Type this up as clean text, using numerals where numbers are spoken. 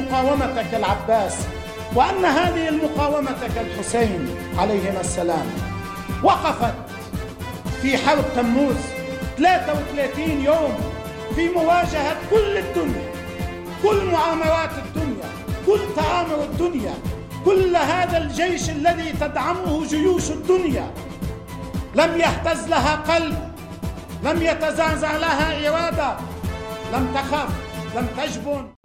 المقاومة كالعباس، وأن هذه المقاومة كالحسين عليهما السلام. وقفت في حرب تموز 33 يوم في مواجهة كل الدنيا، كل مؤامرات الدنيا، كل تآمر الدنيا، كل هذا الجيش الذي تدعمه جيوش الدنيا. لم يهتز لها قلب، لم يتزعزع لها إرادة، لم تخف، لم تجبن.